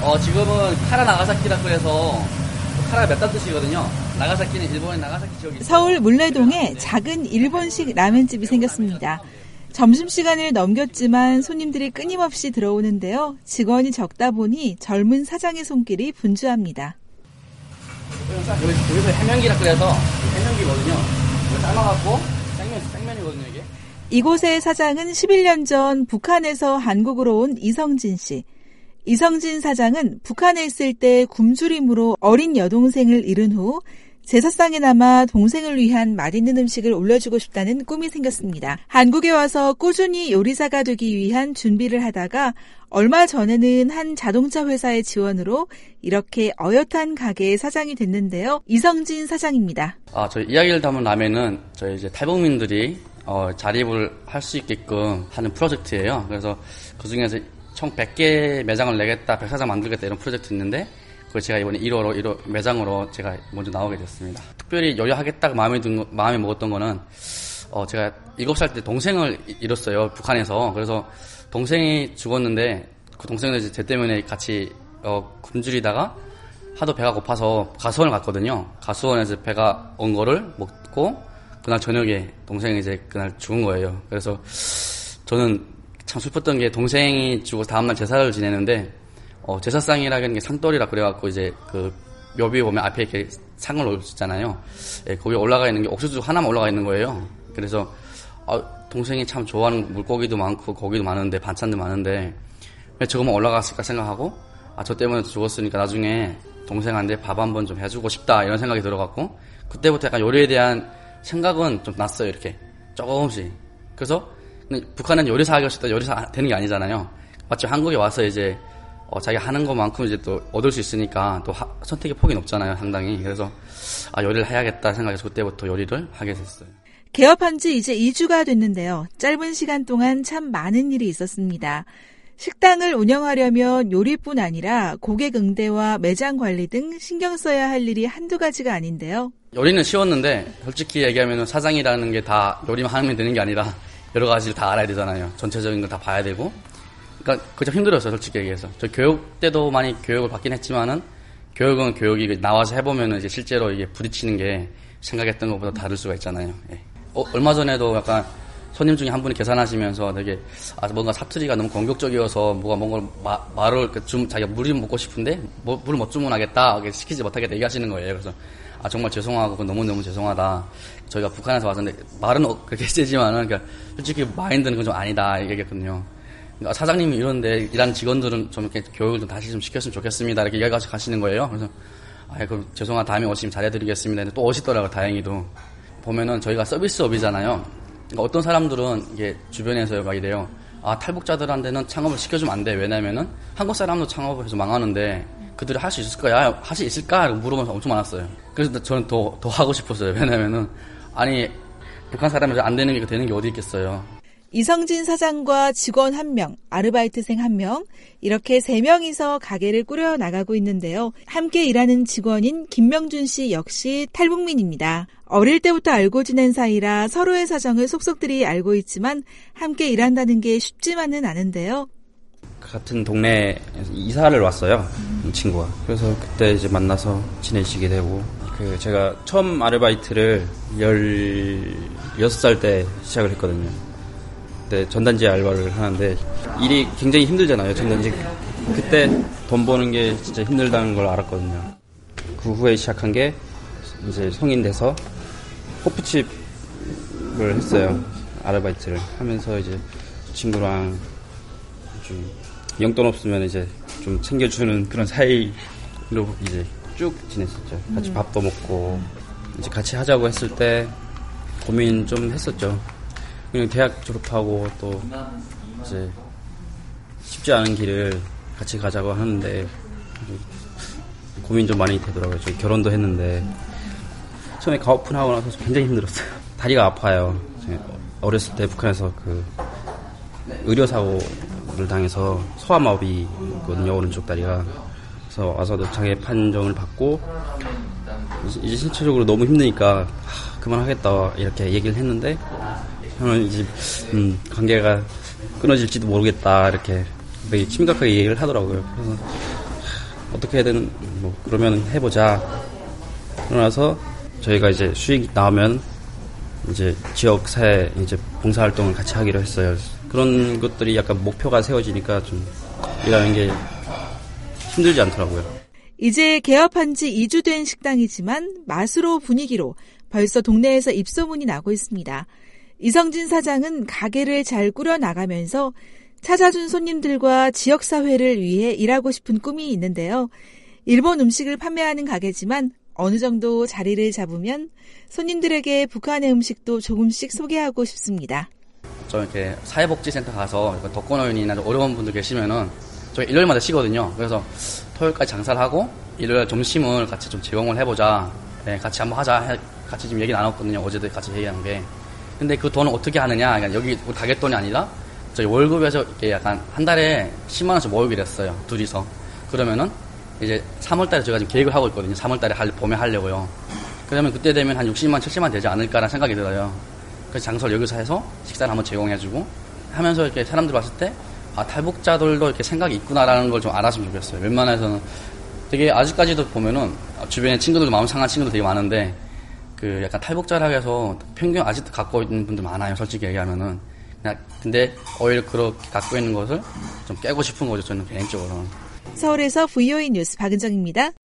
지금은 카라 나가사키라고 해서 카라가 몇 단 뜻이거든요. 나가사키는 일본의 나가사키 지역이. 서울 물레동에 작은 일본식 라면집이 생겼습니다. 점심시간을 넘겼지만 손님들이 끊임없이 들어오는데요. 직원이 적다 보니 젊은 사장의 손길이 분주합니다. 여기서 해면기라 그래서 해면기거든요. 이거 삶아갖고 생면이거든요, 이게. 이곳의 사장은 11년 전 북한에서 한국으로 온 이성진 씨. 이성진 사장은 북한에 있을 때 굶주림으로 어린 여동생을 잃은 후 제사상에 남아 동생을 위한 맛있는 음식을 올려주고 싶다는 꿈이 생겼습니다. 한국에 와서 꾸준히 요리사가 되기 위한 준비를 하다가 얼마 전에는 한 자동차 회사의 지원으로 이렇게 어엿한 가게의 사장이 됐는데요. 이성진 사장입니다. 저희 이야기를 담은 라면은 저희 이제 탈북민들이 자립을 할 수 있게끔 하는 프로젝트예요. 그래서 그 중에서 총 100개 매장을 내겠다, 백사장 만들겠다 이런 프로젝트 있는데 그걸 제가 이번에 1호 매장으로 제가 먼저 나오게 됐습니다. 특별히 요리하겠다고 마음에 먹었던 거는 제가 7살 때 동생을 잃었어요, 북한에서. 그래서 동생이 죽었는데 그 동생은 이제 제 때문에 같이 굶주리다가 하도 배가 고파서 가수원을 갔거든요. 가수원에서 배가 온 거를 먹고 그날 저녁에 동생이 이제 그날 죽은 거예요. 그래서 저는 참 슬펐던 게 동생이 죽어서 다음날 제사를 지내는데 제사상이라는 게 상떨이라 그래갖고 이제 그 묘비 보면 앞에 이렇게 상을 올리잖아요. 예, 거기에 올라가 있는 게 옥수수 하나만 올라가 있는 거예요. 그래서 동생이 참 좋아하는 물고기도 많고 고기도 많은데 반찬도 많은데 왜 저거만 올라갔을까 생각하고 저 때문에 죽었으니까 나중에 동생한테 밥 한번 좀 해주고 싶다 이런 생각이 들어갖고 그때부터 약간 요리에 대한 생각은 좀 났어요. 이렇게 조금씩. 그래서 북한은 요리사 하기 싫다 요리사 되는 게 아니잖아요. 마치 한국에 와서 이제 자기가 하는 것만큼 이제 또 얻을 수 있으니까 또 선택의 폭이 높잖아요, 상당히. 그래서 요리를 해야겠다 생각해서 그때부터 요리를 하게 됐어요. 개업한 지 이제 2주가 됐는데요. 짧은 시간 동안 참 많은 일이 있었습니다. 식당을 운영하려면 요리뿐 아니라 고객 응대와 매장 관리 등 신경 써야 할 일이 한두 가지가 아닌데요. 요리는 쉬웠는데 솔직히 얘기하면 사장이라는 게 다 요리만 하면 되는 게 아니라 여러 가지를 다 알아야 되잖아요. 전체적인 걸 다 봐야 되고. 그러니까 그게 좀 힘들었어요, 솔직히 얘기해서. 저 교육 때도 많이 교육을 받긴 했지만은 교육은 교육이 나와서 해보면은 이제 실제로 이게 부딪히는 게 생각했던 것보다 다를 수가 있잖아요. 예. 얼마 전에도 약간 손님 중에 한 분이 계산하시면서 되게 뭔가 사투리가 너무 공격적이어서 뭔가 말을 자기가 물이 먹고 싶은데 물을 못 주문하겠다, 시키지 못하겠다 얘기하시는 거예요. 그래서 정말 죄송하고 너무너무 죄송하다. 저희가 북한에서 왔는데 말은 그렇게 세지만은 그러니까 솔직히 마인드는 그건 좀 아니다 얘기했거든요. 그러니까 사장님이 이런데 일하는 직원들은 좀 이렇게 교육을 좀 다시 좀 시켰으면 좋겠습니다. 이렇게 이야기하시 가시는 거예요. 그래서 그럼 죄송하다, 다음에 오시면 잘해드리겠습니다. 근데 또 오시더라고요, 다행히도. 보면은 저희가 서비스업이잖아요. 그러니까 어떤 사람들은 이게 주변에서 막 이래요. 탈북자들한테는 창업을 시켜주면 안 돼. 왜냐면은 한국 사람도 창업을 해서 망하는데 그들이 할 수 있을 거야? 할 수 있을까? 물어보면서 엄청 많았어요. 그래서 저는 더 하고 싶었어요. 왜냐면은 북한 사람이 안 되는 게 되는 게 어디 있겠어요. 이성진 사장과 직원 1명, 아르바이트생 1명, 이렇게 3명이서 가게를 꾸려나가고 있는데요. 함께 일하는 직원인 김명준 씨 역시 탈북민입니다. 어릴 때부터 알고 지낸 사이라 서로의 사정을 속속들이 알고 있지만 함께 일한다는 게 쉽지만은 않은데요. 같은 동네에 이사를 왔어요, 이 친구가. 그래서 그때 이제 만나서 지내시게 되고, 제가 처음 아르바이트를 16살 때 시작을 했거든요. 그때 전단지 알바를 하는데 일이 굉장히 힘들잖아요, 전단지. 그때 돈 버는 게 진짜 힘들다는 걸 알았거든요. 그 후에 시작한 게 이제 성인 돼서 호프집을 했어요. 아르바이트를 하면서 이제 친구랑 좀 용돈 없으면 이제 좀 챙겨주는 그런 사이로 이제 쭉 지냈었죠. 같이 밥도 먹고 이제 같이 하자고 했을 때 고민 좀 했었죠. 그냥 대학 졸업하고 또 이제 쉽지 않은 길을 같이 가자고 하는데 고민 좀 많이 되더라고요. 저희 결혼도 했는데 처음에 가업 오픈하고 나서 굉장히 힘들었어요. 다리가 아파요. 어렸을 때 북한에서 의료사고를 당해서 소아마비거든요, 오른쪽 다리가. 그래서 와서도 장애 판정을 받고 이제 신체적으로 너무 힘드니까 그만하겠다 이렇게 얘기를 했는데 형은 이제 관계가 끊어질지도 모르겠다 이렇게 되게 심각하게 얘기를 하더라고요. 그래서 어떻게든 뭐 그러면 해보자. 그러나서 저희가 이제 수익 나오면 이제 지역사회 이제 봉사활동을 같이 하기로 했어요. 그런 것들이 약간 목표가 세워지니까 좀 일하는 게 힘들지 않더라고요. 이제 개업한 지 2주 된 식당이지만 맛으로 분위기로 벌써 동네에서 입소문이 나고 있습니다. 이성진 사장은 가게를 잘 꾸려나가면서 찾아준 손님들과 지역사회를 위해 일하고 싶은 꿈이 있는데요. 일본 음식을 판매하는 가게지만 어느 정도 자리를 잡으면 손님들에게 북한의 음식도 조금씩 소개하고 싶습니다. 저 이렇게 사회복지센터 가서 독거노인이나 어려운 분들 계시면은 저희 일요일마다 쉬거든요. 그래서 토요일까지 장사를 하고 일요일 점심을 같이 좀 제공을 해보자. 네, 같이 한번 하자. 같이 좀 얘기 나눴거든요. 어제도 같이 얘기한 게. 근데 그 돈을 어떻게 하느냐? 그러니까 여기 가게 돈이 아니라 저희 월급에서 이렇게 약간 한 달에 10만 원씩 모으기로 했어요. 둘이서. 그러면은 이제 3월달에 제가 지금 계획을 하고 있거든요. 3월달에 봄에 하려고요. 그러면 그때 되면 한 60만, 70만 되지 않을까라는 생각이 들어요. 그래서 장소를 여기서 해서 식사를 한번 제공해주고 하면서 이렇게 사람들 봤을 때 탈북자들도 이렇게 생각이 있구나라는 걸 좀 알았으면 좋겠어요. 웬만해서는 되게 아직까지도 보면은 주변에 친구들도 마음 상한 친구들 되게 많은데 그 약간 탈북자라고 해서 편견 아직도 갖고 있는 분들 많아요. 솔직히 얘기하면은. 근데 오히려 그렇게 갖고 있는 것을 좀 깨고 싶은 거죠. 저는 개인적으로. 서울에서 VOA 뉴스 박은정입니다.